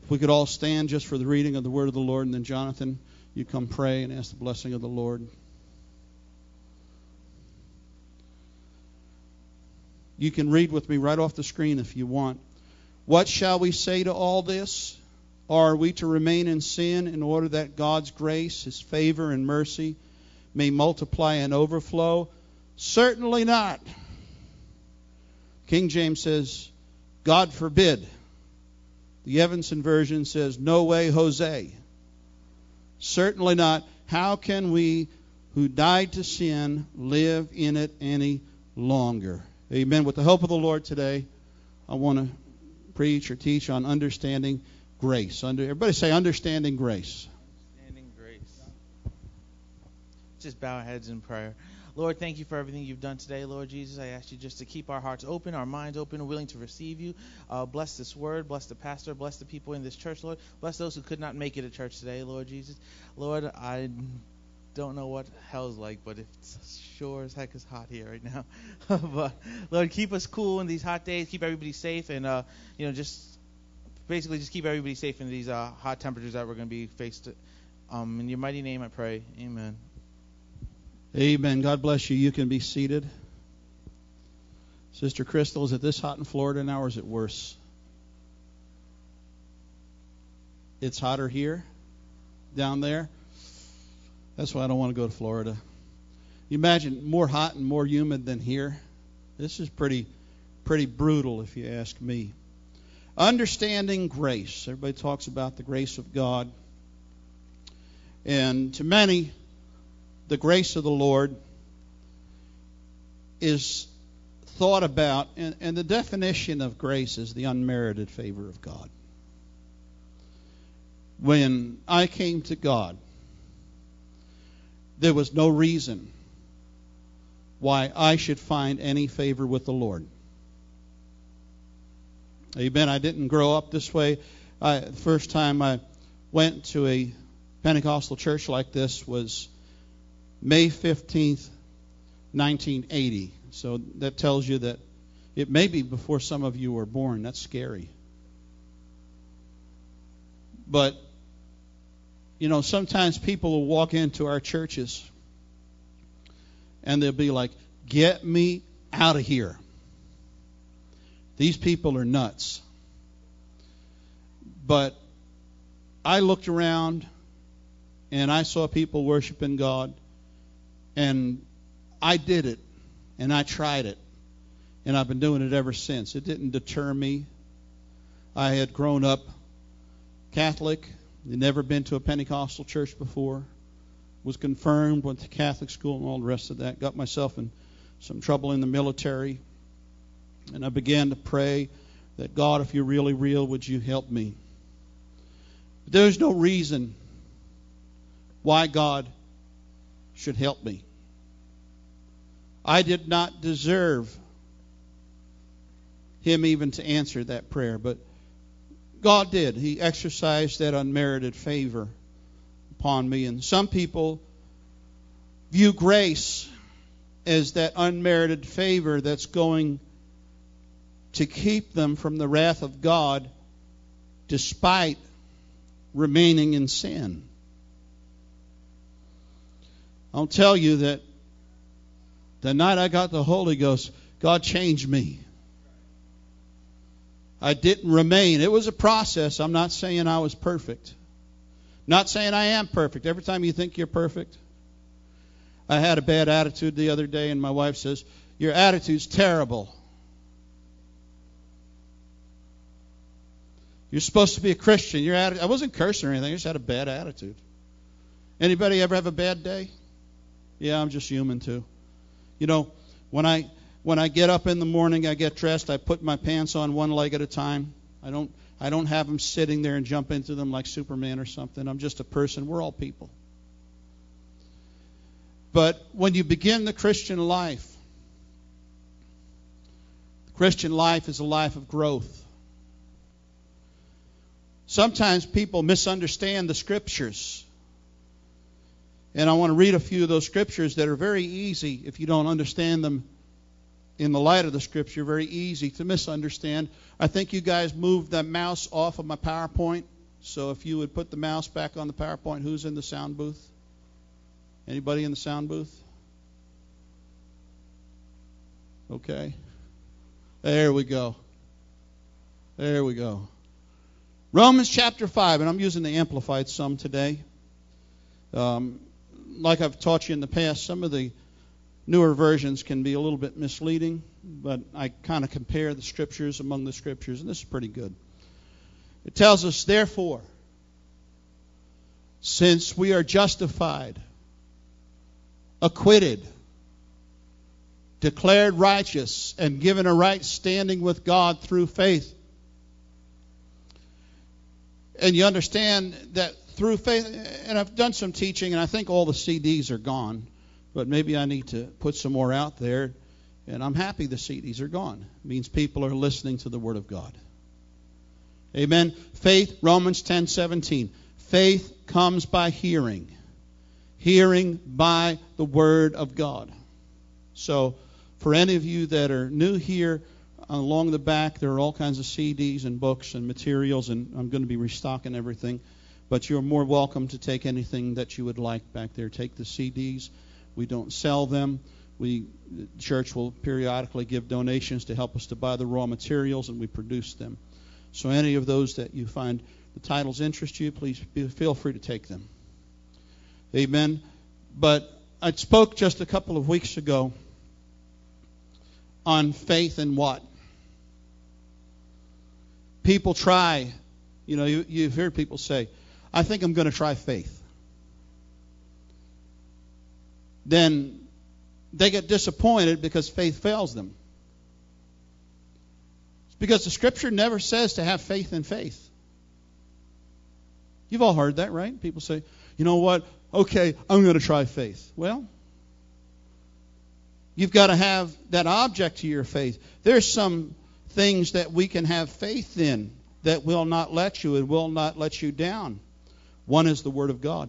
If we could all stand just for the reading of the word of the Lord, and then Jonathan, you come pray and ask the blessing of the Lord. You can read with me right off the screen if you want. What shall we say to all this? Are we to remain in sin in order that God's grace, His favor and mercy may multiply and overflow? Certainly not. King James says, God forbid. The Evanson version says, no way, Jose. Certainly not. How can we who died to sin live in it any longer? Amen. With the help of the Lord today, I want to preach or teach on understanding grace. Everybody say understanding grace. Understanding grace. Just bow our heads in prayer. Lord, thank you for everything you've done today, Lord Jesus. I ask you just to keep our hearts open, our minds open, and willing to receive you. Bless this word, bless the pastor, bless the people in this church, Lord. Bless those who could not make it to church today, Lord Jesus. Lord, I don't know what hell's like, but it's sure as heck is hot here right now. But Lord, keep us cool in these hot days. Keep everybody safe, and just keep everybody safe in these hot temperatures that we're going to be faced. In your mighty name, I pray. Amen. Amen. God bless you. You can be seated. Sister Crystal, is it this hot in Florida now, or is it worse? It's hotter here, down there. That's why I don't want to go to Florida. You imagine more hot and more humid than here. This is pretty brutal, if you ask me. Understanding grace. Everybody talks about the grace of God. And to many, the grace of the Lord is thought about, and the definition of grace is the unmerited favor of God. When I came to God, there was no reason why I should find any favor with the Lord. Amen. I didn't grow up this way. The first time I went to a Pentecostal church like this was May 15th, 1980. So that tells you that it may be before some of you were born. That's scary. But, sometimes people will walk into our churches and they'll be like, get me out of here. These people are nuts. But I looked around and I saw people worshiping God. And I did it, and I tried it, and I've been doing it ever since. It didn't deter me. I had grown up Catholic, had never been to a Pentecostal church before, was confirmed, went to Catholic school and all the rest of that, got myself in some trouble in the military, and I began to pray that, God, if you're really real, would you help me? But there's no reason why God should help me. I did not deserve Him even to answer that prayer, but God did. He exercised that unmerited favor upon me. And some people view grace as that unmerited favor that's going to keep them from the wrath of God despite remaining in sin. I'll tell you that the night I got the Holy Ghost, God changed me. I didn't remain. It was a process. I'm not saying I was perfect. Not saying I am perfect. Every time you think you're perfect. I had a bad attitude the other day, and my wife says, your attitude's terrible. You're supposed to be a Christian. I wasn't cursing or anything. I just had a bad attitude. Anybody ever have a bad day? Yeah, I'm just human too. When I get up in the morning, I get dressed, I put my pants on one leg at a time. I don't have them sitting there and jump into them like Superman or something. I'm just a person. We're all people. But when you begin the Christian life is a life of growth. Sometimes people misunderstand the Scriptures. And I want to read a few of those Scriptures that are very easy, if you don't understand them in the light of the Scripture, very easy to misunderstand. I think you guys moved that mouse off of my PowerPoint. So if you would put the mouse back on the PowerPoint, who's in the sound booth? Anybody in the sound booth? Okay. There we go. There we go. Romans chapter 5, and I'm using the Amplified some today. Like I've taught you in the past, some of the newer versions can be a little bit misleading, but I kind of compare the scriptures among the scriptures, and this is pretty good. It tells us, therefore, since we are justified, acquitted, declared righteous, and given a right standing with God through faith. And you understand that through faith, and I've done some teaching, and I think all the CDs are gone, but maybe I need to put some more out there, and I'm happy the CDs are gone. It means people are listening to the Word of God. Amen. Faith, Romans 10:17. Faith comes by hearing. Hearing by the Word of God. So, for any of you that are new here, along the back, there are all kinds of CDs and books and materials, and I'm going to be restocking everything. But you're more welcome to take anything that you would like back there. Take the CDs. We don't sell them. The church will periodically give donations to help us to buy the raw materials, and we produce them. So any of those that you find the titles interest you, please feel free to take them. Amen. But I spoke just a couple of weeks ago on faith and what? People try, you've heard people say, I think I'm going to try faith. Then they get disappointed because faith fails them. It's because the Scripture never says to have faith in faith. You've all heard that, right? People say, you know what? Okay, I'm going to try faith. Well, you've got to have that object to your faith. There's some things that we can have faith in that will not let you and will not let you down. One is the Word of God.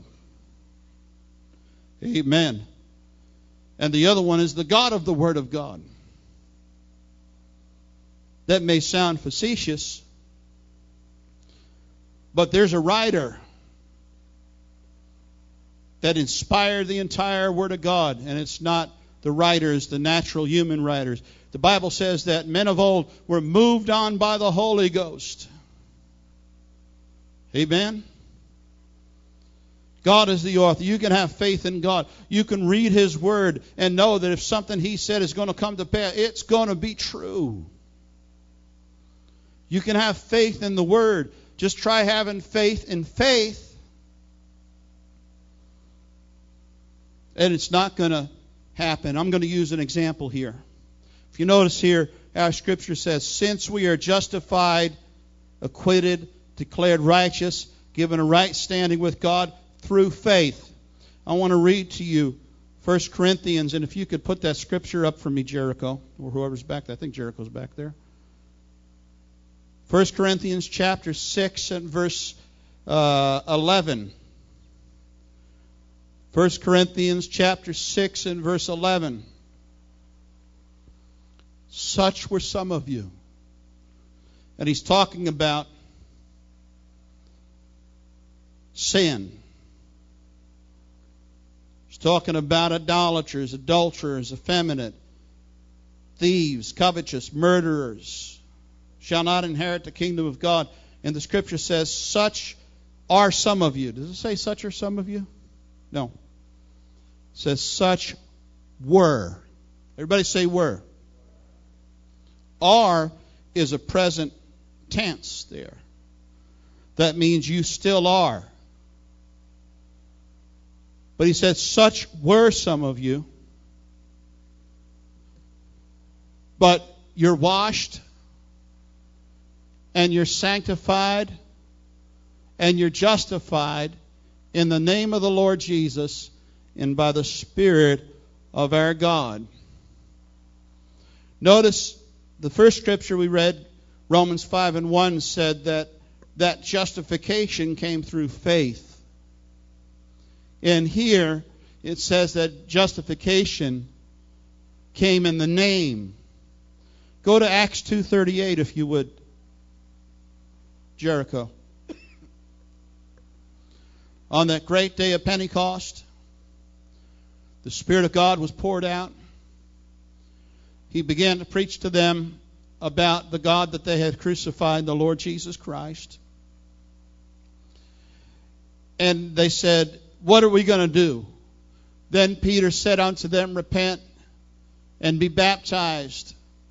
Amen. And the other one is the God of the Word of God. That may sound facetious, but there's a writer that inspired the entire Word of God, and it's not the writers, the natural human writers. The Bible says that men of old were moved on by the Holy Ghost. Amen? God is the author. You can have faith in God. You can read His Word and know that if something He said is going to come to pass, it's going to be true. You can have faith in the Word. Just try having faith in faith, and it's not going to happen. I'm going to use an example here. If you notice here, our Scripture says, since we are justified, acquitted, declared righteous, given a right standing with God through faith. I want to read to you 1 Corinthians, and if you could put that Scripture up for me, Jericho, or whoever's back there. I think Jericho's back there. 1 Corinthians chapter 6 and verse 11. 1 Corinthians chapter 6 and verse 11. Such were some of you. And he's talking about sin. He's talking about idolaters, adulterers, effeminate, thieves, covetous, murderers, shall not inherit the kingdom of God. And the Scripture says, such are some of you. Does it say such are some of you? No. It says such were. Everybody say were. Are is a present tense there. That means you still are. But he said, such were some of you. But you're washed, and you're sanctified, and you're justified in the name of the Lord Jesus and by the Spirit of our God. Notice the first scripture we read, Romans 5 and 1, said that justification came through faith. And here it says that justification came in the name. Go to Acts 2:38 if you would, Jericho. On that great day of Pentecost, the Spirit of God was poured out. He began to preach to them about the God that they had crucified, the Lord Jesus Christ. And they said, "What are we going to do?" Then Peter said unto them, "Repent and be baptized,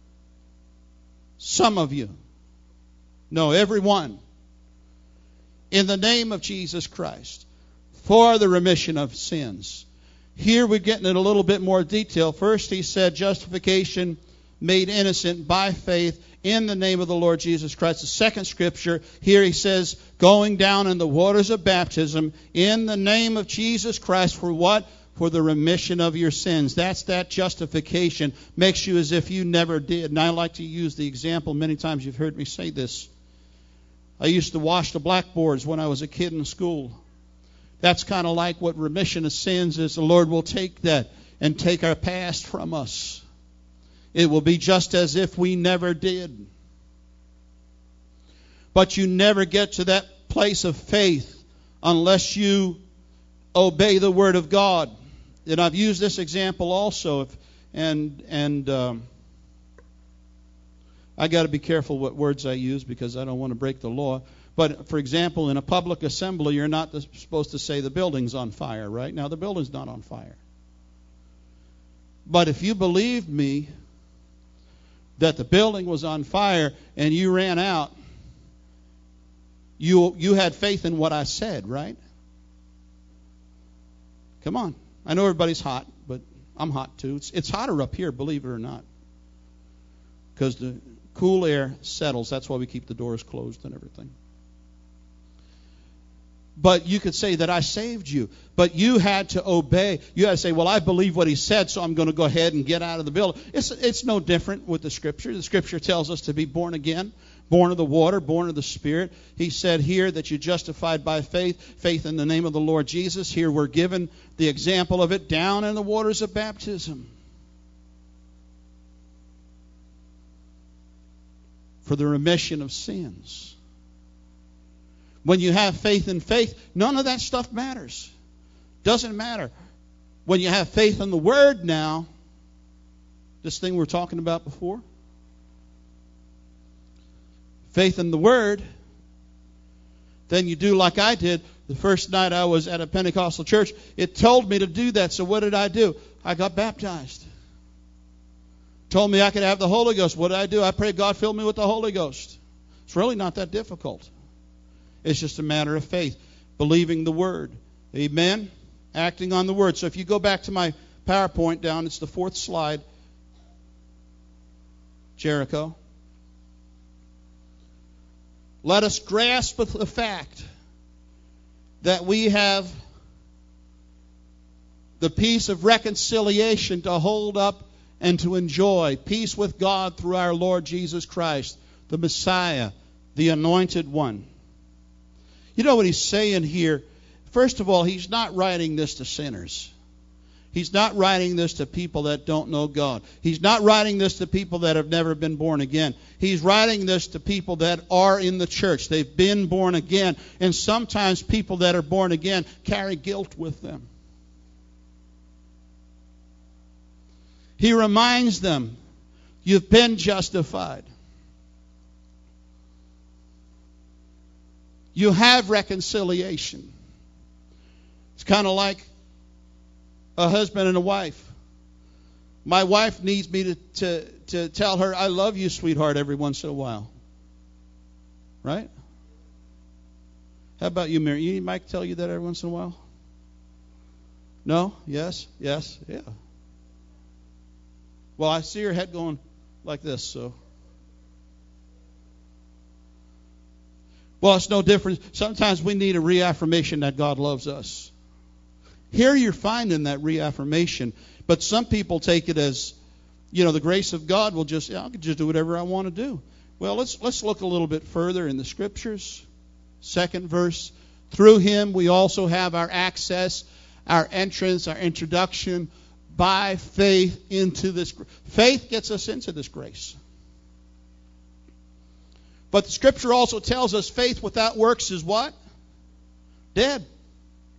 some of you." No, everyone. "In the name of Jesus Christ, for the remission of sins." Here we're getting in a little bit more detail. First, he said justification made innocent by faith in the name of the Lord Jesus Christ. The second scripture, here he says, going down in the waters of baptism in the name of Jesus Christ for what? For the remission of your sins. That's that justification. Makes you as if you never did. And I like to use the example, many times you've heard me say this. I used to wash the blackboards when I was a kid in school. That's kind of like what remission of sins is. The Lord will take that and take our past from us. It will be just as if we never did. But you never get to that place of faith unless you obey the Word of God. And I've used this example also, I got to be careful what words I use because I don't want to break the law. But, for example, in a public assembly, you're not supposed to say the building's on fire, right? Now, the building's not on fire. But if you believed me that the building was on fire and you ran out, you had faith in what I said, right? Come on. I know everybody's hot, but I'm hot too. It's hotter up here, believe it or not. Because the cool air settles. That's why we keep the doors closed and everything. But you could say that I saved you. But you had to obey. You had to say, well, I believe what he said, so I'm going to go ahead and get out of the building. It's no different with the Scripture. The Scripture tells us to be born again, born of the water, born of the Spirit. He said here that you're justified by faith, faith in the name of the Lord Jesus. Here we're given the example of it down in the waters of baptism. For the remission of sins. When you have faith in faith, none of that stuff matters. Doesn't matter. When you have faith in the Word now, this thing we were talking about before, faith in the Word, then you do like I did. The first night I was at a Pentecostal church, it told me to do that. So what did I do? I got baptized. Told me I could have the Holy Ghost. What did I do? I prayed God fill me with the Holy Ghost. It's really not that difficult. It's just a matter of faith, believing the Word. Amen? Acting on the Word. So if you go back to my PowerPoint down, it's the fourth slide. Jericho. Let us grasp the fact that we have the peace of reconciliation to hold up and to enjoy. Peace with God through our Lord Jesus Christ, the Messiah, the Anointed One. You know what he's saying here? First of all, he's not writing this to sinners. He's not writing this to people that don't know God. He's not writing this to people that have never been born again. He's writing this to people that are in the church. They've been born again. And sometimes people that are born again carry guilt with them. He reminds them, you've been justified. You have reconciliation. It's kind of like a husband and a wife. My wife needs me to tell her, I love you, sweetheart, every once in a while. Right? How about you, Mary? You need Mike to tell you that every once in a while? No? Yes? Yes? Yeah. Well, I see her head going like this, so. Well, it's no different. Sometimes we need a reaffirmation that God loves us. Here you're finding that reaffirmation, but some people take it as, the grace of God will I can just do whatever I want to do. Well, let's look a little bit further in the Scriptures. Second verse. Through him we also have our access, our entrance, our introduction by faith into this. Faith gets us into this grace. But the Scripture also tells us faith without works is what? Dead.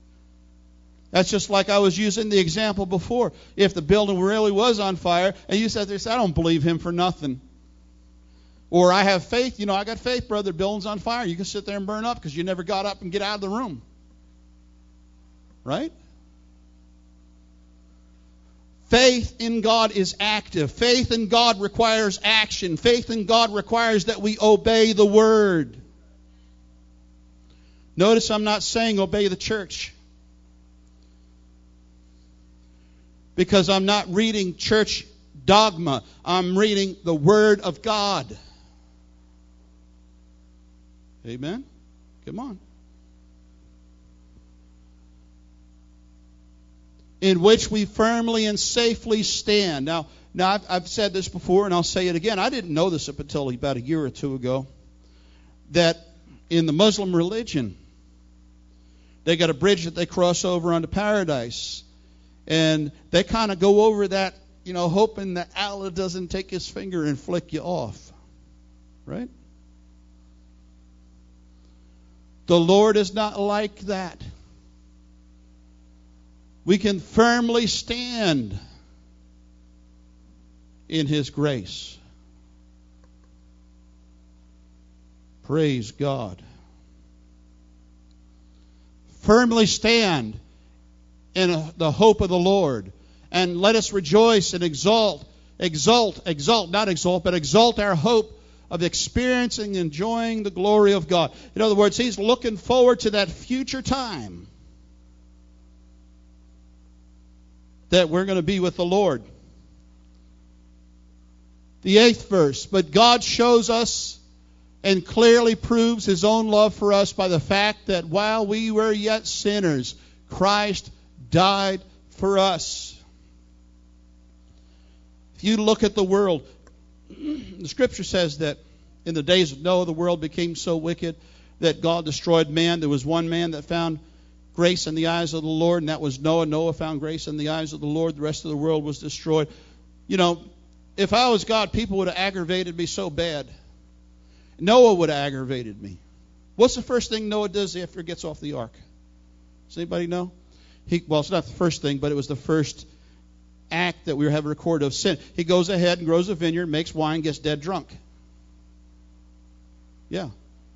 That's just like I was using the example before. If the building really was on fire, and you said this, I don't believe him for nothing. Or I have faith. I got faith, brother. The building's on fire. You can sit there and burn up because you never got up and get out of the room. Right? Faith in God is active. Faith in God requires action. Faith in God requires that we obey the Word. Notice I'm not saying obey the church. Because I'm not reading church dogma. I'm reading the Word of God. Amen? Come on. In which we firmly and safely stand. Now I've said this before, and I'll say it again. I didn't know this up until about a year or two ago. That in the Muslim religion, they got a bridge that they cross over onto paradise. And they kind of go over that, hoping that Allah doesn't take his finger and flick you off. Right? The Lord is not like that. We can firmly stand in His grace. Praise God. Firmly stand in the hope of the Lord. And let us rejoice and exalt our hope of experiencing and enjoying the glory of God. In other words, He's looking forward to that future time that we're going to be with the Lord. The 8th verse, but God shows us and clearly proves His own love for us by the fact that while we were yet sinners, Christ died for us. If you look at the world, the Scripture says that in the days of Noah, the world became so wicked that God destroyed man. There was one man that found grace in the eyes of the Lord, and that was Noah. Noah found grace in the eyes of the Lord. The rest of the world was destroyed. If I was God, people would have aggravated me so bad. Noah would have aggravated me. What's the first thing Noah does after he gets off the ark? Does anybody know? It's not the first thing, but it was the first act that we have recorded of sin. He goes ahead and grows a vineyard, makes wine, gets dead drunk. Yeah.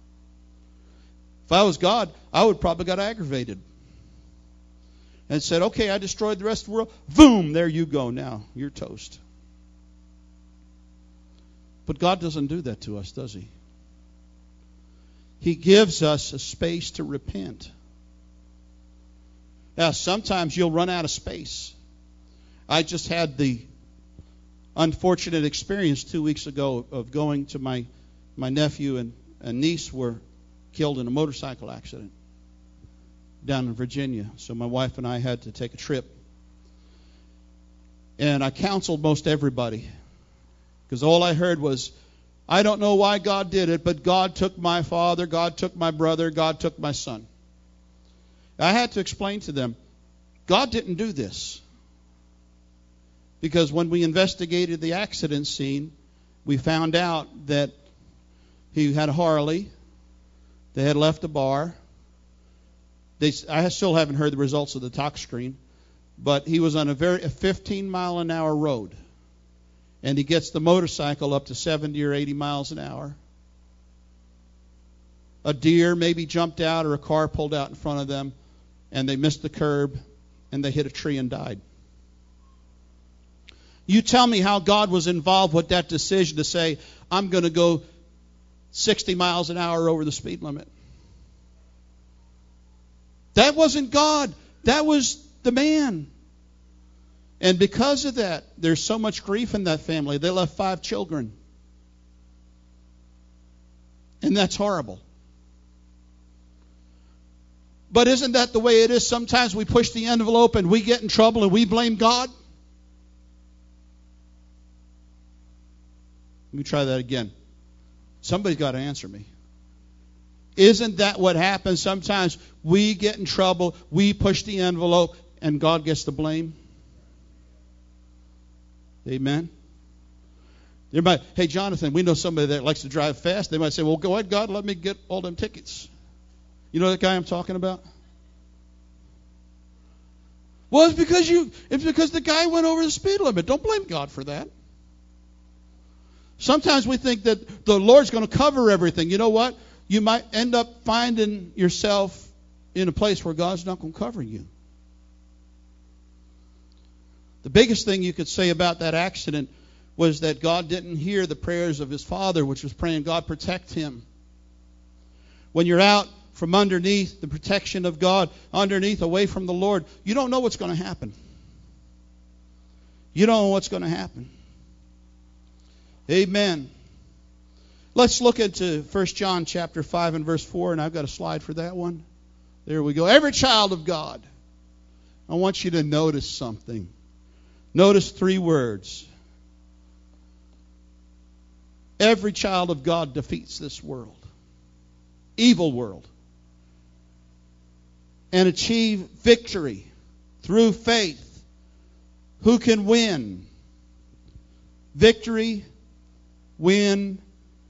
If I was God, I would probably got aggravated. And said, okay, I destroyed the rest of the world. Boom, there you go now. You're toast. But God doesn't do that to us, does He? He gives us a space to repent. Now, sometimes you'll run out of space. I just had the unfortunate experience 2 weeks ago of going to my nephew and niece were killed in a motorcycle accident down in Virginia. So my wife and I had to take a trip. And I counseled most everybody. Because all I heard was, I don't know why God did it, but God took my father, God took my brother, God took my son. I had to explain to them, God didn't do this. Because when we investigated the accident scene, we found out that he had a Harley. They had left a bar. I still haven't heard the results of the talk screen, but he was on a 15-mile-an-hour road, and he gets the motorcycle up to 70 or 80 miles an hour. A deer maybe jumped out or a car pulled out in front of them, and they missed the curb, and they hit a tree and died. You tell me how God was involved with that decision to say, I'm going to go 60 miles an hour over the speed limit. That wasn't God. That was the man. And because of that, there's so much grief in that family. They left 5 children. And that's horrible. But isn't that the way it is? Sometimes we push the envelope and we get in trouble and we blame God. Let me try that again. Somebody's got to answer me. Isn't that what happens? Sometimes we get in trouble, we push the envelope, and God gets the blame. Amen. They might, hey, Jonathan, we know somebody that likes to drive fast. They might say, well, go ahead, God, let me get all them tickets. You know that guy I'm talking about? Well, it's because the guy went over the speed limit. Don't blame God for that. Sometimes we think that the Lord's going to cover everything. You know what? You might end up finding yourself in a place where God's not going to cover you. The biggest thing you could say about that accident was that God didn't hear the prayers of his father, which was praying, God, protect him. When you're out from underneath the protection of God, underneath, away from the Lord, you don't know what's going to happen. You don't know what's going to happen. Amen. Let's look into 1 John chapter 5 and verse 4, and I've got a slide for that one. There we go. Every child of God, I want you to notice something. Notice 3 words. Every child of God defeats this world, evil world, and achieve victory through faith. Who can win? Victory, win,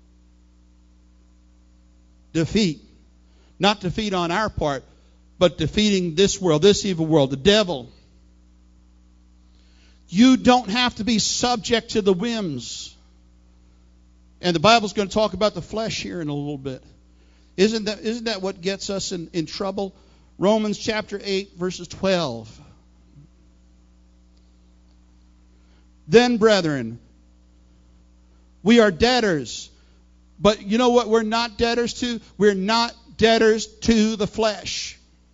defeat. Not defeat on our part, but defeating this world, this evil world, the devil. You don't have to be subject to the whims. And the Bible's going to talk about the flesh here in a little bit. Isn't that what gets us in trouble? Romans chapter 8, verses 12. Then, brethren, we are debtors. But you know what we're not debtors to? We're not debtors to the flesh.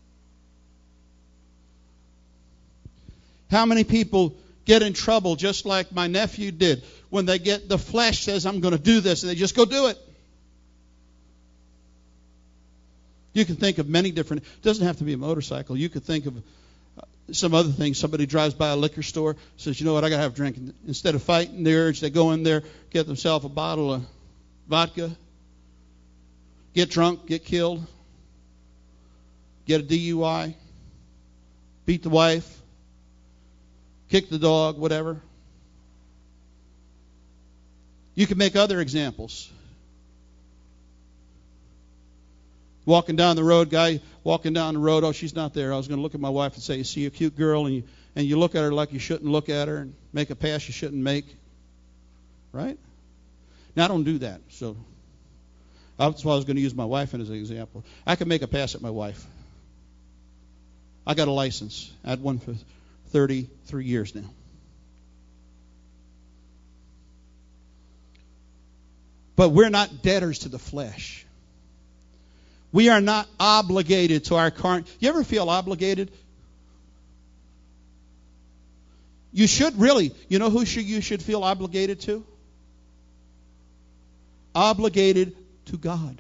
How many people get in trouble just like my nephew did when they get the flesh says, I'm going to do this, and they just go do it? You can think of many different, it doesn't have to be a motorcycle. You could think of some other things. Somebody drives by a liquor store, says, you know what, I got to have a drink. Instead of fighting the urge, they go in there, get themselves a bottle of vodka, get drunk, get killed, get a DUI, beat the wife, kick the dog, whatever. You can make other examples. Walking down the road, guy walking down the road, oh, she's not there. I was going to look at my wife and say, you see a cute girl, and you look at her like you shouldn't look at her, and make a pass you shouldn't make. Right? Now, I don't do that. So that's why I was going to use my wife as an example. I can make a pass at my wife. I got a license. I had one for 33 years now. But we're not debtors to the flesh. We are not obligated to our current. You ever feel obligated? You should really. You know who you should feel obligated to? Obligated to God.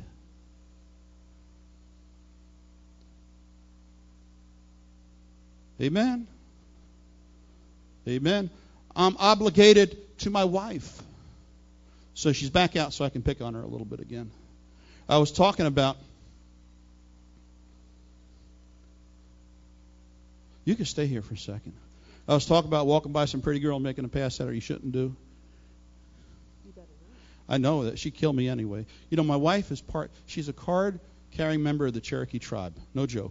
Amen. Amen. I'm obligated to my wife. So she's back out so I can pick on her a little bit again. I was talking about, you can stay here for a second. I was talking about walking by some pretty girl and making a pass at her you shouldn't do. I know that she'd kill me anyway. You know, my wife is she's a card-carrying member of the Cherokee tribe. No joke.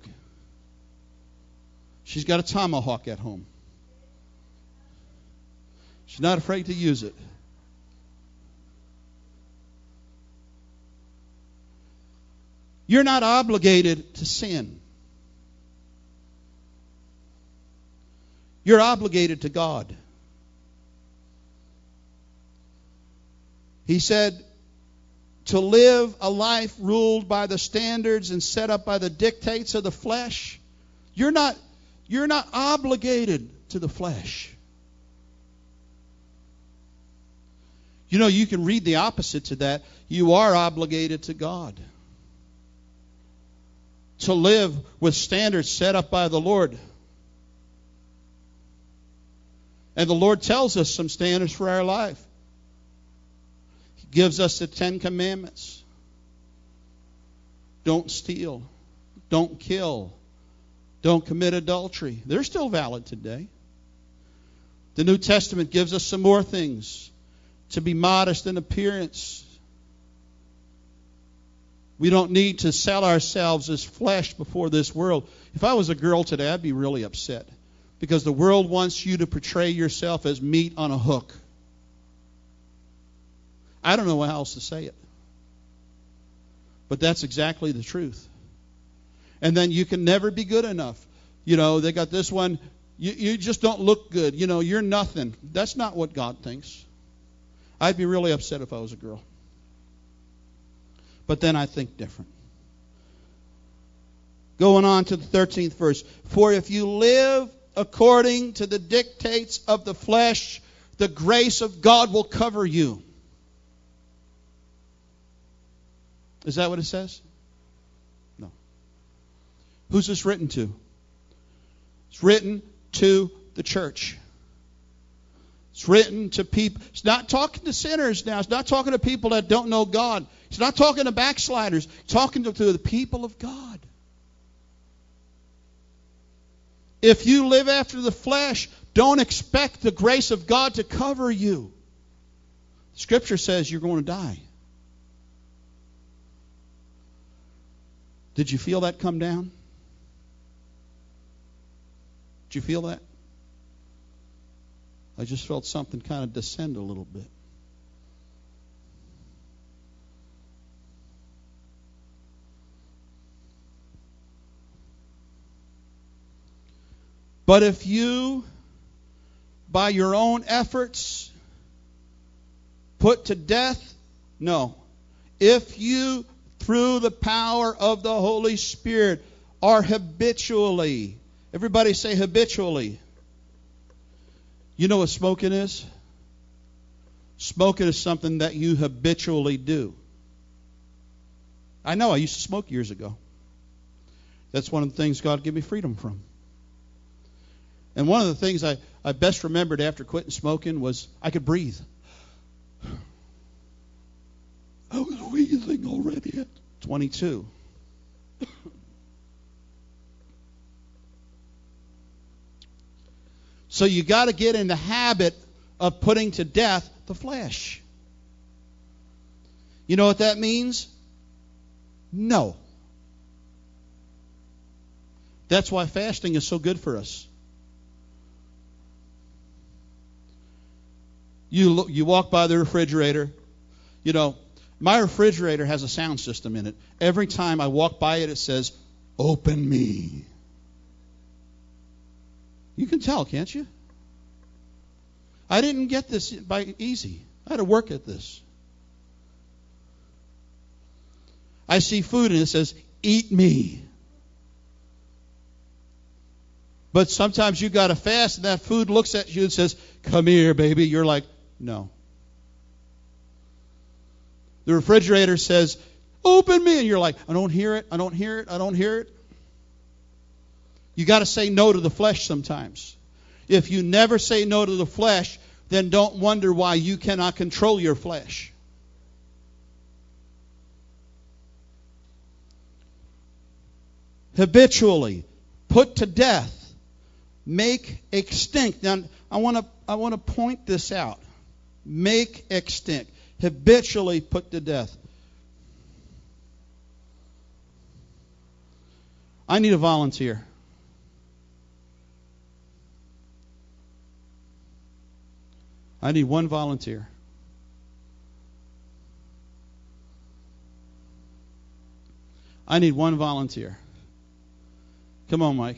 She's got a tomahawk at home. She's not afraid to use it. You're not obligated to sin. You're obligated to God. He said to live a life ruled by the standards and set up by the dictates of the flesh. You're not obligated to the flesh. You know, you can read the opposite to that. You are obligated to God. To live with standards set up by the Lord. And the Lord tells us some standards for our life. He gives us the 10 Commandments. Don't steal. Don't kill. Don't commit adultery. They're still valid today. The New Testament gives us some more things. To be modest in appearance. We don't need to sell ourselves as flesh before this world. If I was a girl today, I'd be really upset. Because the world wants you to portray yourself as meat on a hook. I don't know how else to say it. But that's exactly the truth. And then you can never be good enough. You know, they got this one, you just don't look good. You know, you're nothing. That's not what God thinks. I'd be really upset if I was a girl. But then I think different. Going on to the 13th verse. For if you live according to the dictates of the flesh, the grace of God will cover you. Is that what it says? No. Who's this written to? It's written to the church. It's written to people. It's not talking to sinners now. It's not talking to people that don't know God. It's not talking to backsliders. It's talking to the people of God. If you live after the flesh, don't expect the grace of God to cover you. Scripture says you're going to die. Did you feel that come down? Did you feel that? I just felt something kind of descend a little bit. But if you, by your own efforts, put to death, no. If you, through the power of the Holy Spirit, are habitually, everybody say habitually. You know what smoking is? Smoking is something that you habitually do. I know, I used to smoke years ago. That's one of the things God gave me freedom from. And one of the things I best remembered after quitting smoking was I could breathe. I was wheezing already at 22. So you got to get in the habit of putting to death the flesh. You know what that means? No. That's why fasting is so good for us. You walk by the refrigerator. You know, my refrigerator has a sound system in it. Every time I walk by it, it says, "Open me." You can tell, can't you? I didn't get this by easy. I had to work at this. I see food and it says, "Eat me." But sometimes you got to fast and that food looks at you and says, "Come here, baby." You're like, no. The refrigerator says, "Open me." And you're like, "I don't hear it. I don't hear it. I don't hear it." You got to say no to the flesh sometimes. If you never say no to the flesh, then don't wonder why you cannot control your flesh. Habitually, put to death, make extinct. Now, I want to point this out. Make extinct. Habitually put to death. I need a volunteer. I need one volunteer. I need one volunteer. Come on, Mike.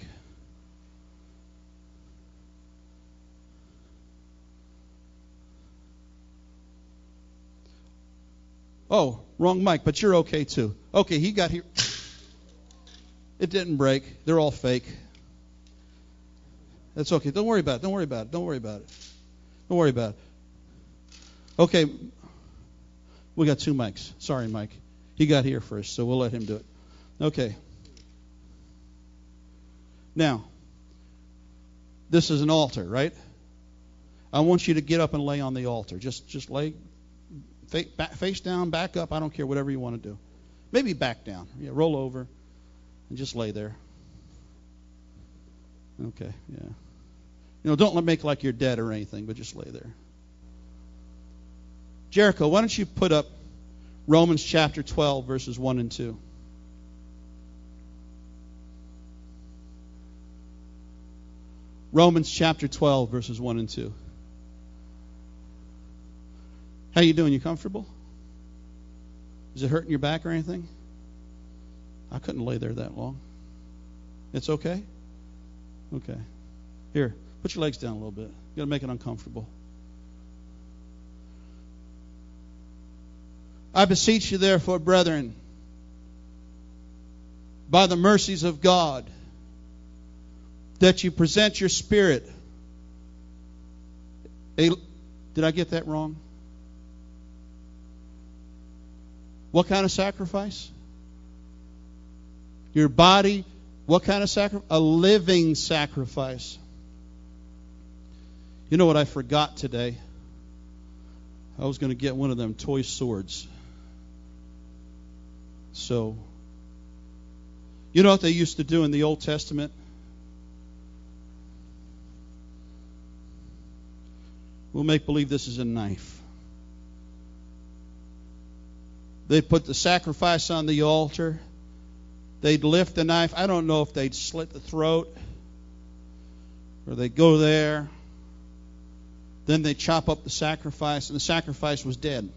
Oh, wrong mic, but you're okay too. Okay, he got here. It didn't break. They're all fake. That's okay. Don't worry about it. Don't worry about it. Don't worry about it. Don't worry about it. Okay, we got two mics. Sorry, Mike. He got here first, so we'll let him do it. Okay. Now, this is an altar, right? I want you to get up and lay on the altar. Just lay face down, back up. I don't care, whatever you want to do. Maybe back down. Yeah, roll over and just lay there. Okay, yeah. You know, don't make like you're dead or anything, but just lay there. Jericho, why don't you put up Romans chapter 12, verses 1 and 2. Romans chapter 12, verses 1 and 2. How you doing? You comfortable? Is it hurting your back or anything? I couldn't lay there that long. It's okay? Okay. Here, put your legs down a little bit. You got to make it uncomfortable. I beseech you, therefore, brethren, by the mercies of God, that you present your spirit. Did I get that wrong? What kind of sacrifice? Your body, what kind of sacrifice? A living sacrifice. You know what I forgot today? I was going to get one of them toy swords. So, you know what they used to do in the Old Testament? We'll make believe this is a knife. They'd put the sacrifice on the altar. They'd lift the knife. I don't know if they'd slit the throat or they'd go there. Then they'd chop up the sacrifice, and the sacrifice was dead.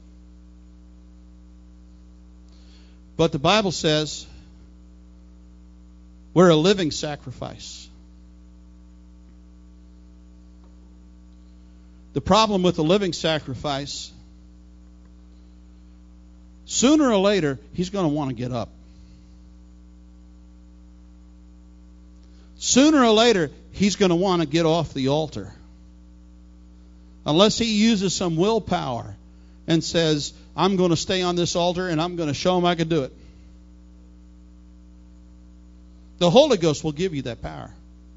But the Bible says we're a living sacrifice. The problem with the living sacrifice, sooner or later, he's going to want to get up. Sooner or later, he's going to want to get off the altar. Unless he uses some willpower and says, I'm going to stay on this altar and I'm going to show him I can do it. The Holy Ghost will give you that power.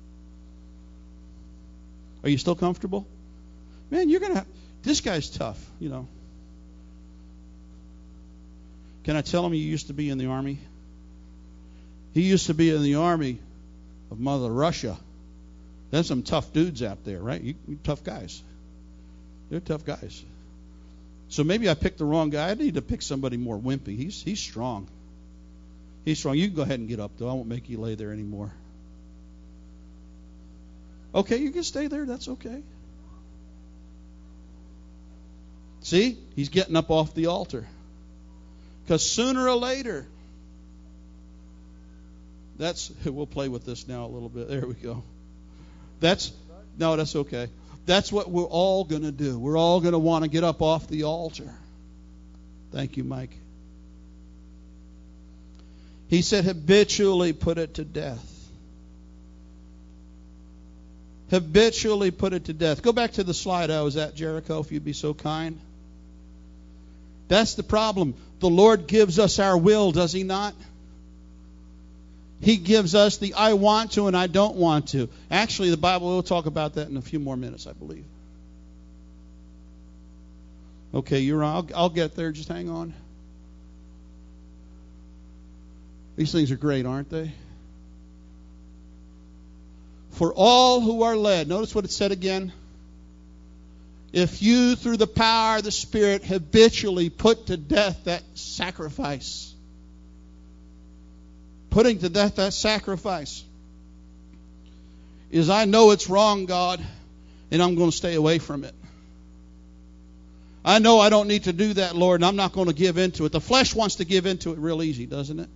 Are you still comfortable? Man, this guy's tough, you know. Can I tell him he used to be in the army? He used to be in the army of Mother Russia. There's some tough dudes out there, right? You tough guys. They're tough guys. So maybe I picked the wrong guy. I need to pick somebody more wimpy. He's strong. He's strong. You can go ahead and get up, though. I won't make you lay there anymore. Okay, you can stay there. That's okay. See? He's getting up off the altar. Because sooner or later, we'll play with this now a little bit. There we go. That's okay. That's what we're all going to do. We're all going to want to get up off the altar. Thank you, Mike. He said, habitually put it to death. Habitually put it to death. Go back to the slide I was at, Jericho, if you'd be so kind. That's the problem. The Lord gives us our will, does He not? He gives us the I want to and I don't want to. Actually, the Bible will talk about that in a few more minutes, I believe. Okay, you're on. I'll get there. Just hang on. These things are great, aren't they? For all who are led. Notice what it said again. If you, through the power of the Spirit, habitually put to death that sacrifice. Putting to death that sacrifice is I know it's wrong, God, and I'm going to stay away from it. I know I don't need to do that, Lord, and I'm not going to give into it. The flesh wants to give into it real easy, doesn't it?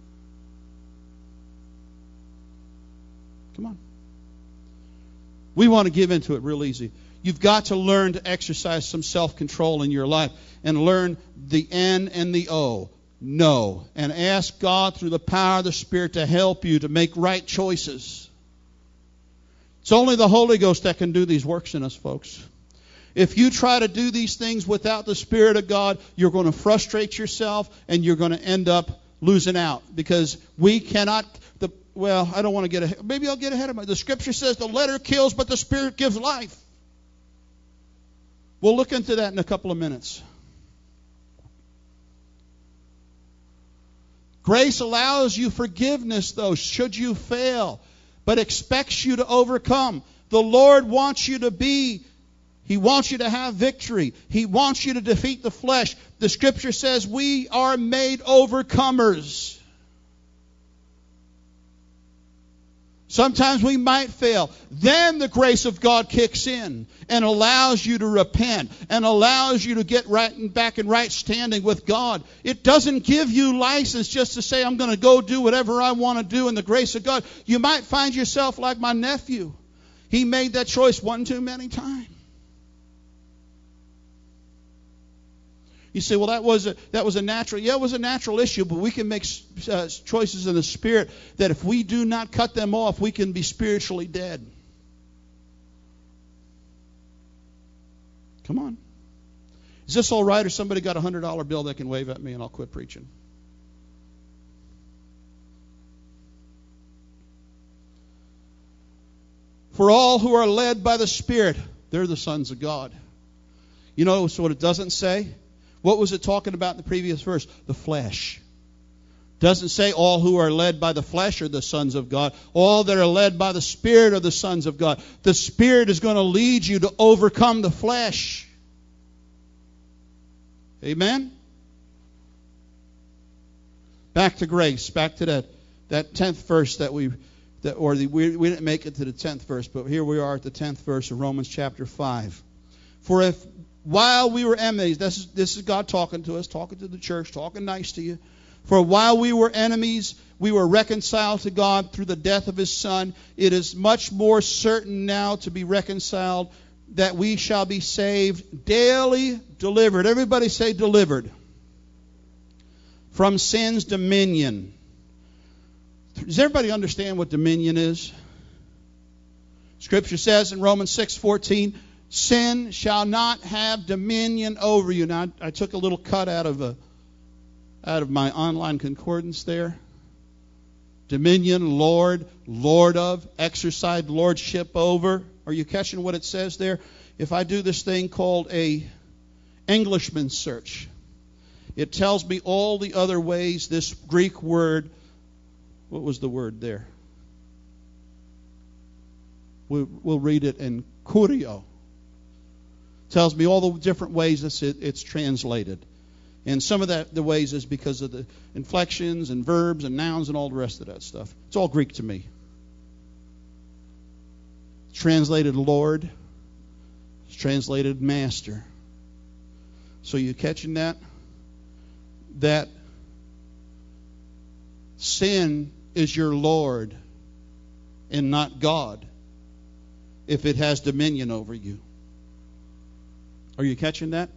Come on. We want to give into it real easy. You've got to learn to exercise some self-control in your life and learn the N and the O. No. And ask God through the power of the Spirit to help you to make right choices. It's only the Holy Ghost that can do these works in us, folks. If you try to do these things without the Spirit of God, you're going to frustrate yourself and you're going to end up losing out. Because we cannot... I don't want to get ahead. Maybe I'll get ahead of the Scripture says the letter kills, but the Spirit gives life. We'll look into that in a couple of minutes. Grace allows you forgiveness, though, should you fail, but expects you to overcome. The Lord wants you to He wants you to have victory. He wants you to defeat the flesh. The Scripture says we are made overcomers. Sometimes we might fail. Then the grace of God kicks in and allows you to repent and allows you to get back in right standing with God. It doesn't give you license just to say, I'm going to go do whatever I want to do in the grace of God. You might find yourself like my nephew. He made that choice one too many times. You say, well, that was a natural. Yeah, it was a natural issue, but we can make choices in the Spirit that if we do not cut them off, we can be spiritually dead. Come on. Is this all right, or somebody got a $100 bill that can wave at me and I'll quit preaching? For all who are led by the Spirit, they're the sons of God. You know what it doesn't say? What was it talking about in the previous verse? The flesh. Doesn't say all who are led by the flesh are the sons of God. All that are led by the Spirit are the sons of God. The Spirit is going to lead you to overcome the flesh. Amen? Back to grace. Back to that 10th verse we didn't make it to the 10th verse, but here we are at the 10th verse of Romans chapter 5. For if while we were enemies, this is God talking to us, talking to the church, talking nice to you. For while we were enemies, we were reconciled to God through the death of His Son. It is much more certain now to be reconciled that we shall be saved, daily delivered. Everybody say delivered. From sin's dominion. Does everybody understand what dominion is? Scripture says in Romans 6:14, sin shall not have dominion over you. Now, I took a little cut out of my online concordance there. Dominion, Lord, Lord of, exercise lordship over. Are you catching what it says there? If I do this thing called a Englishman search, it tells me all the other ways this Greek word, what was the word there? We'll read it in kurio. Tells me all the different ways it's translated. And some of the ways is because of the inflections and verbs and nouns and all the rest of that stuff. It's all Greek to me. It's translated Lord. It's translated Master. So you catching that? That sin is your Lord and not God if it has dominion over you. Are you catching that?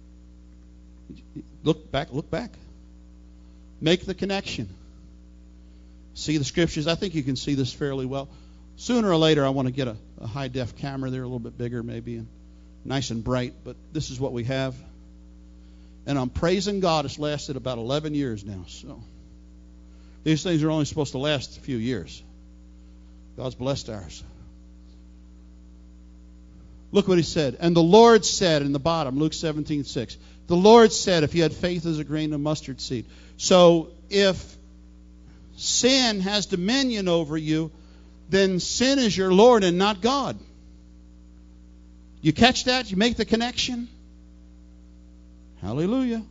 Look back. Make the connection. See the Scriptures. I think you can see this fairly well. Sooner or later, I want to get a high-def camera there, a little bit bigger maybe, and nice and bright, but this is what we have. And I'm praising God. It's lasted about 11 years now. So these things are only supposed to last a few years. God's blessed ours. Look what He said. And the Lord said in the bottom, Luke 17:6. The Lord said, if you had faith as a grain of mustard seed. So if sin has dominion over you, then sin is your Lord and not God. You catch that? You make the connection? Hallelujah.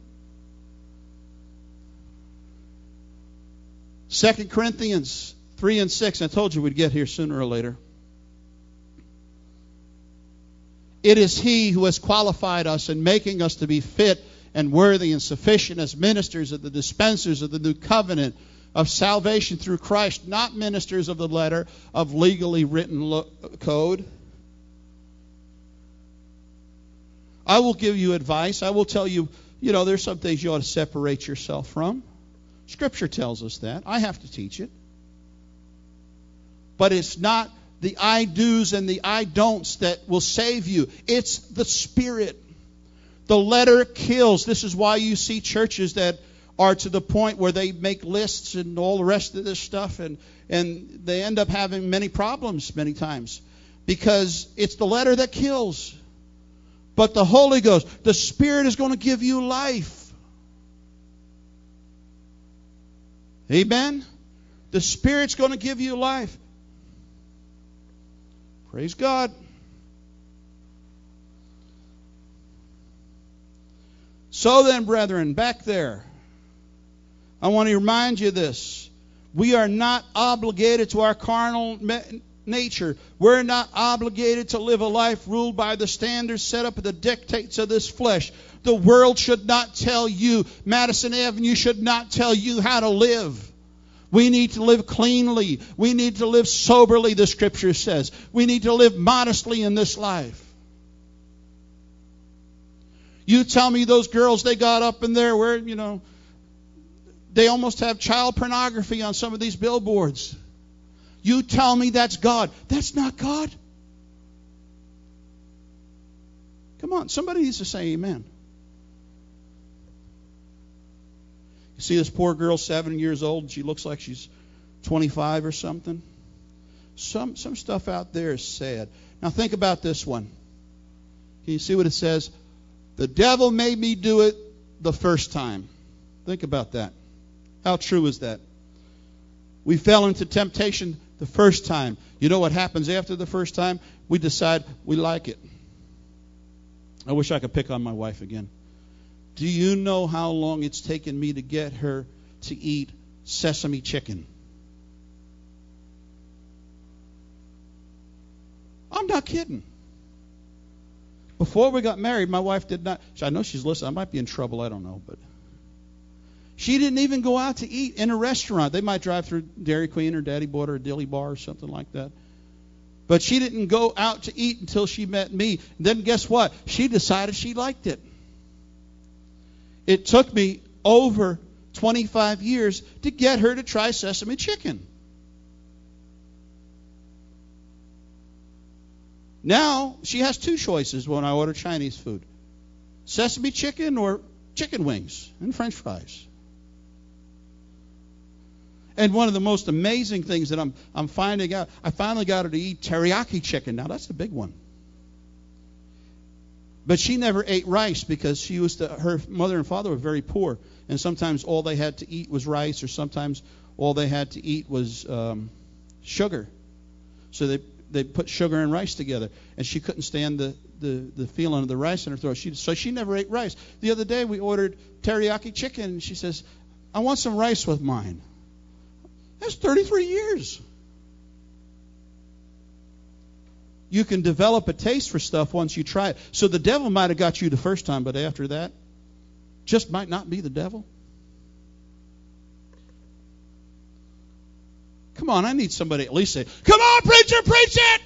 2 Corinthians 3 and 6. I told you we'd get here sooner or later. It is He who has qualified us in making us to be fit and worthy and sufficient as ministers of the dispensers of the new covenant of salvation through Christ, not ministers of the letter of legally written code. I will give you advice. I will tell you, there's some things you ought to separate yourself from. Scripture tells us that. I have to teach it. But it's not the I do's and the I don'ts that will save you. It's the Spirit. The letter kills. This is why you see churches that are to the point where they make lists and all the rest of this stuff, and they end up having many problems many times because it's the letter that kills. But the Holy Ghost, the Spirit is going to give you life. Amen? The Spirit's going to give you life. Praise God. So then, brethren, back there, I want to remind you this. We are not obligated to our carnal nature. We're not obligated to live a life ruled by the standards set up at the dictates of this flesh. The world should not tell you, Madison Avenue should not tell you how to live. We need to live cleanly. We need to live soberly, the Scripture says. We need to live modestly in this life. You tell me those girls, they got up in there where, they almost have child pornography on some of these billboards. You tell me that's God. That's not God. Come on, somebody needs to say amen. You see this poor girl, 7 years old, and she looks like she's 25 or something. Some stuff out there is sad. Now think about this one. Can you see what it says? The devil made me do it the first time. Think about that. How true is that? We fell into temptation the first time. You know what happens after the first time? We decide we like it. I wish I could pick on my wife again. Do you know how long it's taken me to get her to eat sesame chicken? I'm not kidding. Before we got married, my wife did not. I know she's listening. I might be in trouble. I don't know. But she didn't even go out to eat in a restaurant. They might drive through Dairy Queen or Daddy bought her a dilly bar or something like that. But she didn't go out to eat until she met me. And then guess what? She decided she liked it. It took me over 25 years to get her to try sesame chicken. Now, she has two choices when I order Chinese food. Sesame chicken or chicken wings and French fries. And one of the most amazing things that I'm finding out, I finally got her to eat teriyaki chicken. Now, that's the big one. But she never ate rice because her mother and father were very poor. And sometimes all they had to eat was rice, or sometimes all they had to eat was sugar. So they put sugar and rice together. And she couldn't stand the feeling of the rice in her throat. So she never ate rice. The other day we ordered teriyaki chicken, and she says, I want some rice with mine. That's 33 years. You can develop a taste for stuff once you try it. So the devil might have got you the first time, but after that, just might not be the devil. Come on, I need somebody at least say, come on, preacher, preach it!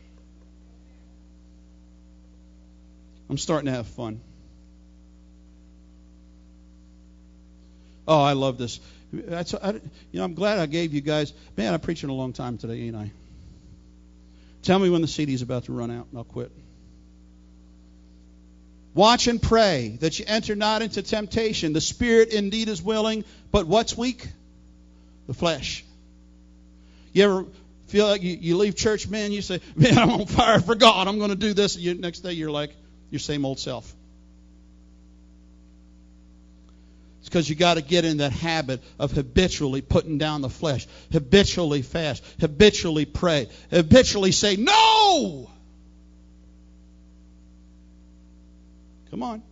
I'm starting to have fun. Oh, I love this. I'm glad I gave you guys. Man, I'm preaching a long time today, ain't I? Tell me when the CD's about to run out, and I'll quit. Watch and pray that you enter not into temptation. The spirit indeed is willing, but what's weak? The flesh. You ever feel like you leave church, man, you say, man, I'm on fire for God. I'm going to do this. And next day you're like your same old self. It's because you got to get in that habit of habitually putting down the flesh, habitually fast, habitually pray, habitually say no. Come on.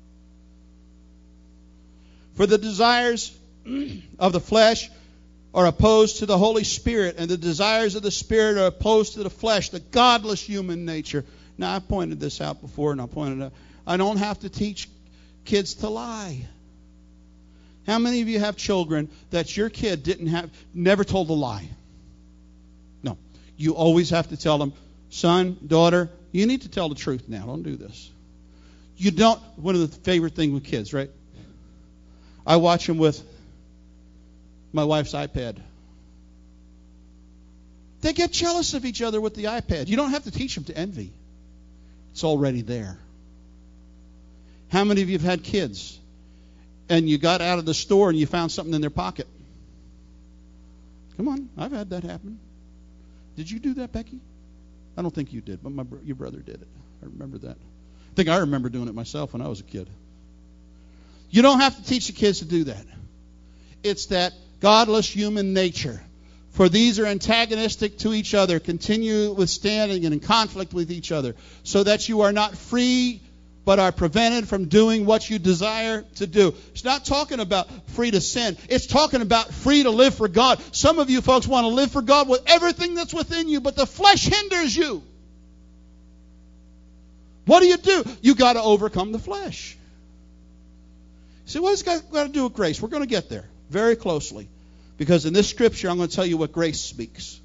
For the desires of the flesh are opposed to the Holy Spirit, and the desires of the Spirit are opposed to the flesh, the godless human nature. Now, I've pointed this out before, and I'll point it out. I don't have to teach kids to lie. How many of you have children that your kid never told a lie? No. You always have to tell them, son, daughter, you need to tell the truth now. Don't do this. You don't. One of the favorite things with kids, right? I watch them with my wife's iPad. They get jealous of each other with the iPad. You don't have to teach them to envy. It's already there. How many of you have had kids and you got out of the store and you found something in their pocket? Come on, I've had that happen. Did you do that, Becky? I don't think you did, but your brother did it. I remember that. I think I remember doing it myself when I was a kid. You don't have to teach the kids to do that. It's that godless human nature. For these are antagonistic to each other, continue withstanding and in conflict with each other, so that you are not free but are prevented from doing what you desire to do. It's not talking about free to sin. It's talking about free to live for God. Some of you folks want to live for God with everything that's within you, but the flesh hinders you. What do? You got to overcome the flesh. See, what has got to do with grace? We're going to get there very closely. Because in this scripture, I'm going to tell you what grace speaks.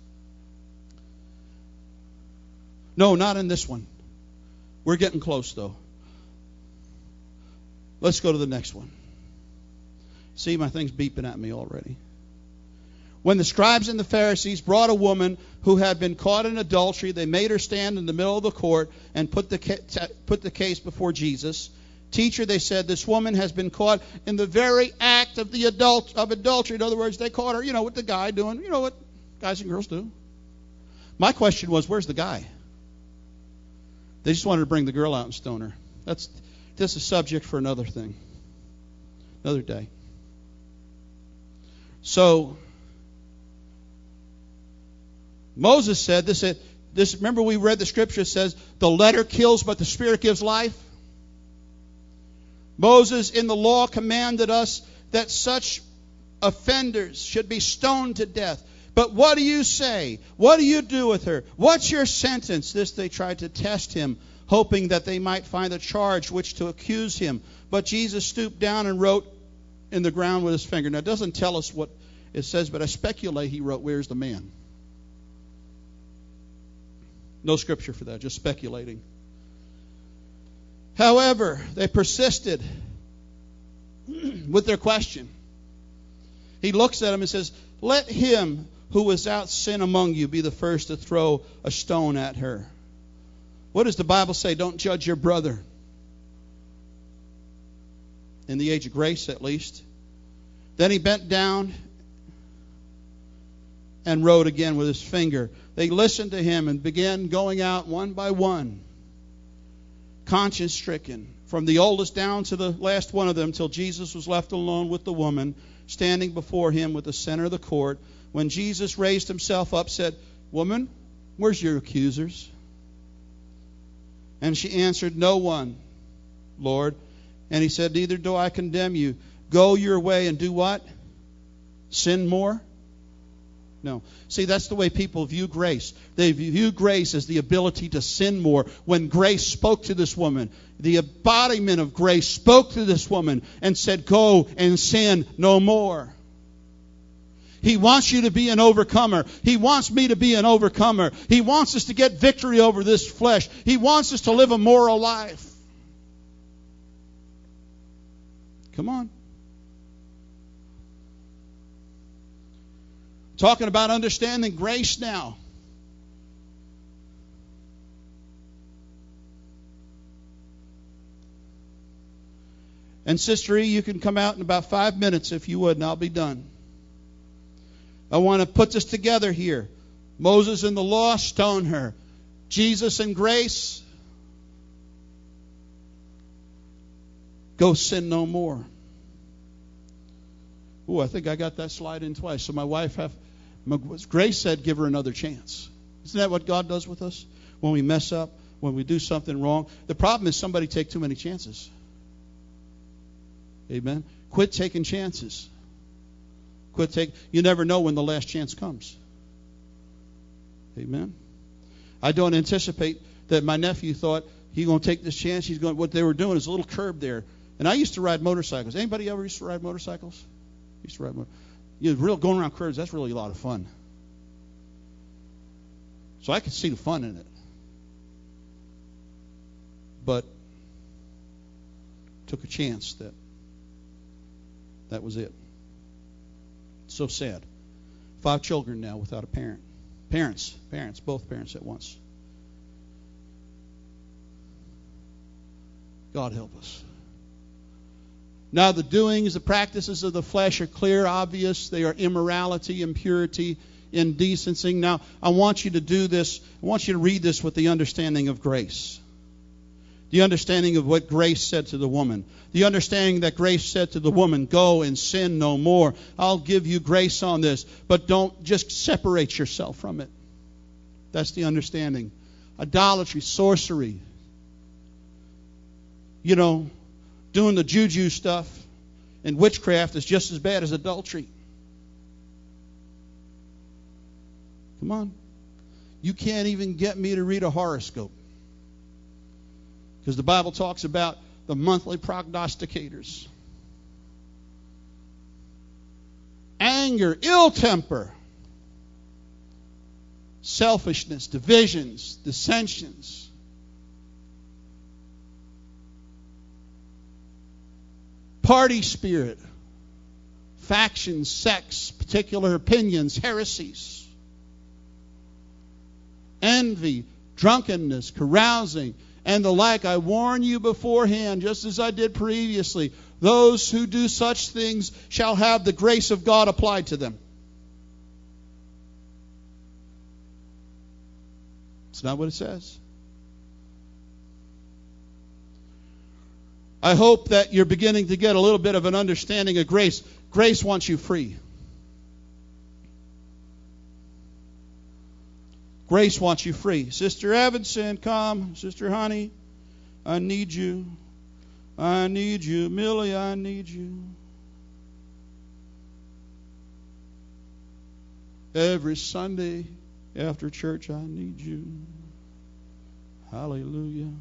No, not in this one. We're getting close, though. Let's go to the next one. See, my thing's beeping at me already. When the scribes and the Pharisees brought a woman who had been caught in adultery, they made her stand in the middle of the court and put the case before Jesus. Teacher, they said, this woman has been caught in the very act of adultery. In other words, they caught her, with the guy doing, what guys and girls do. My question was, where's the guy? They just wanted to bring the girl out and stone her. This is a subject for another thing, another day. So Moses said this. Remember, we read the scripture. It says the letter kills, but the Spirit gives life. Moses in the law commanded us that such offenders should be stoned to death. But what do you say? What do you do with her? What's your sentence? This they tried to test him, hoping that they might find a charge which to accuse him. But Jesus stooped down and wrote in the ground with his finger. Now, it doesn't tell us what it says, but I speculate he wrote, "Where's the man?" No scripture for that, just speculating. However, they persisted with their question. He looks at him and says, "Let him who was without sin among you be the first to throw a stone at her." What does the Bible say? Don't judge your brother. In the age of grace, at least. Then he bent down and wrote again with his finger. They listened to him and began going out one by one, conscience-stricken, from the oldest down to the last one of them, till Jesus was left alone with the woman, standing before him with the center of the court. When Jesus raised himself up, said, "Woman, where's your accusers?" And she answered, "No one, Lord." And he said, "Neither do I condemn you. Go your way and do what? Sin more?" No. See, that's the way people view grace. They view grace as the ability to sin more. When grace spoke to this woman, the embodiment of grace spoke to this woman and said, "Go and sin no more." He wants you to be an overcomer. He wants me to be an overcomer. He wants us to get victory over this flesh. He wants us to live a moral life. Come on. Talking about understanding grace now. And Sister E, you can come out in about 5 minutes if you would, and I'll be done. I want to put this together here. Moses in the law, stone her. Jesus in grace, go sin no more. Oh, I think I got that slide in twice. So my wife Grace said, give her another chance. Isn't that what God does with us? When we mess up, when we do something wrong. The problem is somebody take too many chances. Amen. Quit taking chances. You never know when the last chance comes. Amen. I don't anticipate that my nephew thought he's going to take this chance. What they were doing is a little curb there. And I used to ride motorcycles. Anybody ever used to ride motorcycles? Going around curves, that's really a lot of fun. So I could see the fun in it. But took a chance that was it. So sad. 5 children now without a parent. Parents, both parents at once. God help us. Now the doings, the practices of the flesh are clear, obvious. They are immorality, impurity, indecency. Now I want you to do this. I want you to read this with the understanding of grace. The understanding of what grace said to the woman. The understanding that grace said to the woman, go and sin no more. I'll give you grace on this, but don't just separate yourself from it. That's the understanding. Idolatry, sorcery, doing the juju stuff and witchcraft is just as bad as adultery. Come on. You can't even get me to read a horoscope. Because the Bible talks about the monthly prognosticators. Anger, ill temper, selfishness, divisions, dissensions. Party spirit, factions, sects, particular opinions, heresies. Envy, drunkenness, carousing, and the like. I warn you beforehand, just as I did previously, those who do such things shall have the grace of God applied to them. It's not what it says. I hope that you're beginning to get a little bit of an understanding of grace. Grace wants you free. Grace wants you free. Sister Evanson, come. Sister Honey, I need you. I need you. Millie, I need you. Every Sunday after church, I need you. Hallelujah.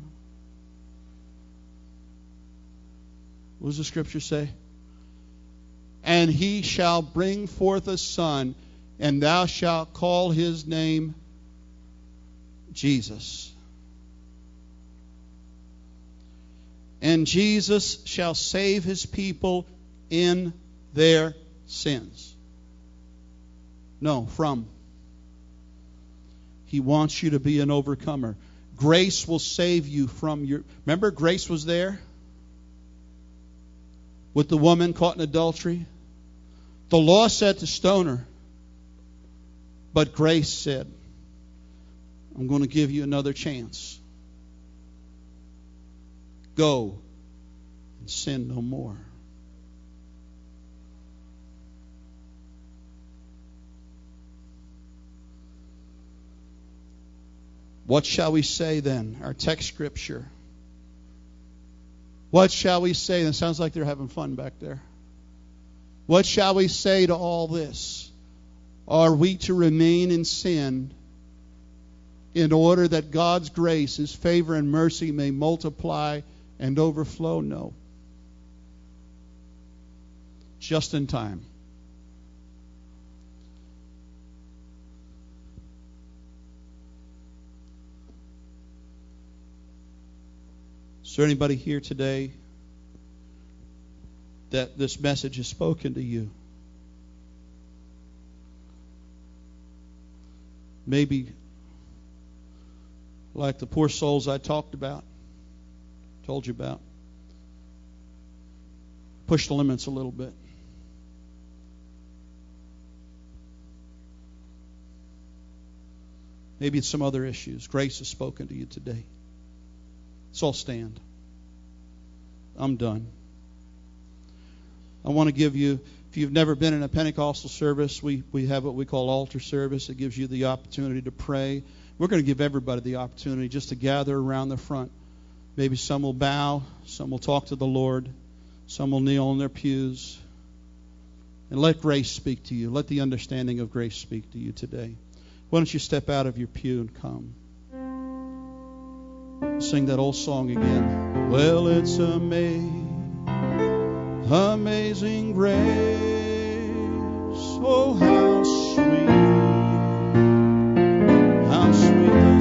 What does the scripture say? And he shall bring forth a son, and thou shalt call his name Jesus. And Jesus shall save his people in their sins. No, from. He wants you to be an overcomer. Grace will save you from your... Remember, grace was there with the woman caught in adultery. The law said to stone her, but grace said, I'm going to give you another chance. Go and sin no more. What shall we say then? Our text scripture. What shall we say? It sounds like they're having fun back there. What shall we say to all this? Are we to remain in sin in order that God's grace, His favor and mercy may multiply and overflow? No. Just in time. Is there anybody here today that this message has spoken to you? Maybe like the poor souls I told you about. Push the limits a little bit. Maybe it's some other issues. Grace has spoken to you today. Let's all stand. I'm done. I want to give you, if you've never been in a Pentecostal service, we have what we call altar service. It gives you the opportunity to pray. We're going to give everybody the opportunity just to gather around the front. Maybe some will bow, some will talk to the Lord, some will kneel in their pews. And let grace speak to you. Let the understanding of grace speak to you today. Why don't you step out of your pew and come? Sing that old song again. Well, it's amazing grace. Oh, how sweet the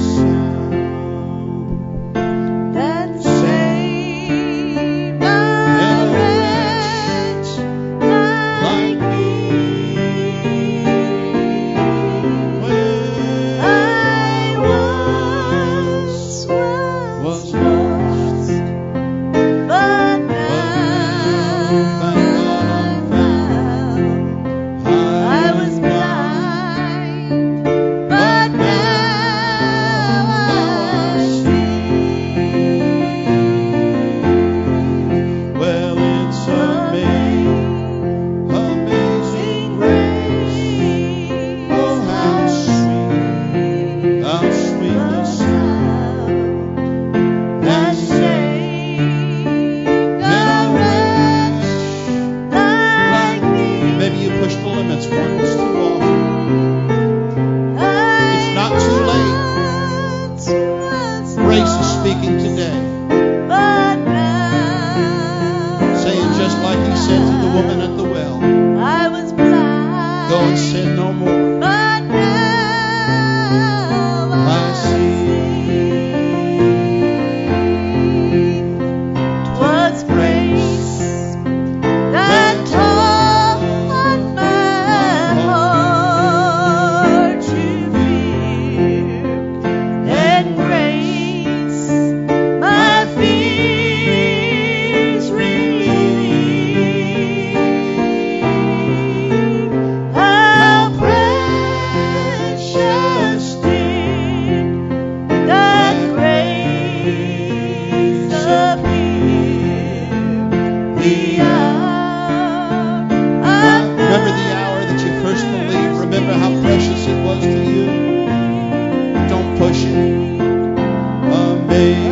sound that saved a wretch like me. I was lost, but now I'm found. push the limits once too often. It's not too late. Grace is speaking today, saying just like he said to the woman at the well, I was blind, go and sin no more. but now I see. 'Twas grace that taught my heart to fear, and grace my fears relieved. How precious did that grace appear, the hour Remember the hour that you first believed? Remember how precious it was to you? Don't push it. Amazing.